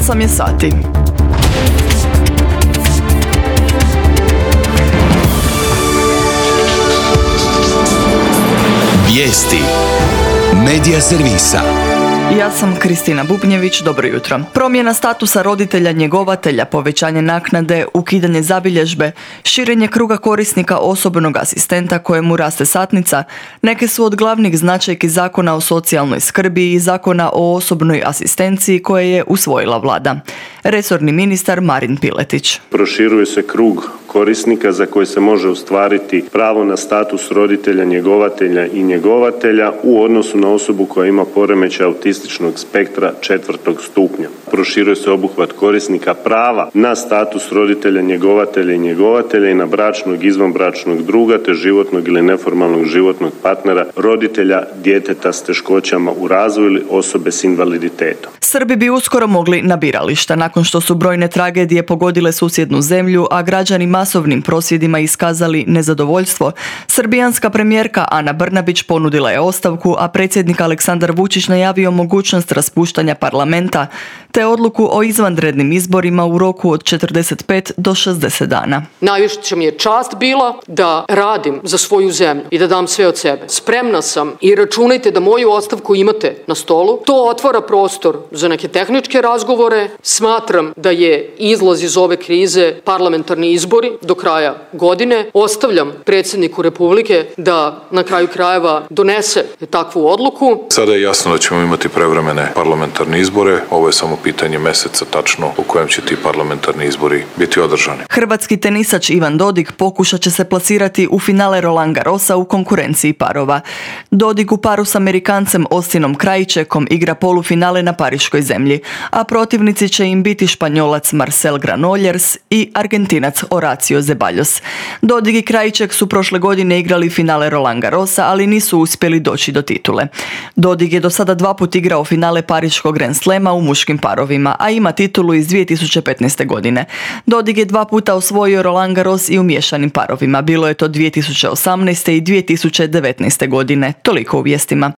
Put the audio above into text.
8 je sati. Vijesti Medija servisa. Ja sam Kristina Bubnjević, dobro jutro. Promjena statusa roditelja njegovatelja, povećanje naknade, ukidanje zabilježbe, širenje kruga korisnika osobnog asistenta kojemu raste satnica, neke su od glavnih značajki Zakona o socijalnoj skrbi i Zakona o osobnoj asistenciji koje je usvojila vlada. Resorni ministar Marin Piletić. Proširuje se krug korisnika za koje se može ostvariti pravo na status roditelja, njegovatelja i njegovatelja u odnosu na osobu koja ima poremećaj autističnog spektra 4. stupnja. Proširuje se obuhvat korisnika prava na status roditelja, njegovatelja i njegovatelja i na bračnog, izvanbračnog druga te životnog ili neformalnog životnog partnera, roditelja djeteta s teškoćama u razvoju ili osobe s invaliditetom. Srbi bi uskoro mogli na birališta nakon što su brojne tragedije pogodile susjednu zemlju, a građani masovnim prosvjedima iskazali nezadovoljstvo. Srbijanska premijerka Ana Brnabić ponudila je ostavku, a predsjednik Aleksandar Vučić najavio mogućnost raspuštanja parlamenta te odluku o izvanrednim izborima u roku od 45 do 60 dana. Najviše mi je čast bila da radim za svoju zemlju i da dam sve od sebe. Spremna sam i računajte da moju ostavku imate na stolu. To otvara prostor za neke tehničke razgovore. Smatram da je izlaz iz ove krize parlamentarni izbori do kraja godine. Ostavljam predsjedniku Republike da na kraju krajeva donese takvu odluku. Sada je jasno da ćemo imati prevremene parlamentarne izbore. Ovo je samo pitanje mjeseca tačno u kojem će ti parlamentarni izbori biti održani. Hrvatski tenisač Ivan Dodig pokušat će se plasirati u finale Roland Garrosa u konkurenciji parova. Dodig u paru s Amerikancem Austinom Krajčekom igra polufinale na pariškoj zemlji, a protivnici će im biti Španjolac Marcel Granollers i Argentinac Horacio Zeballos. Dodig i Krajček su prošle godine igrali finale Roland Garrosa, ali nisu uspjeli doći do titule. Dodig je do sada 2 puta igrao finale pariškog Grand Slema u muškim parovima, a ima titulu iz 2015. godine. Dodig je 2 puta osvojio Roland Garros i u miješanim parovima. Bilo je to 2018. i 2019. godine. Toliko u vijestima.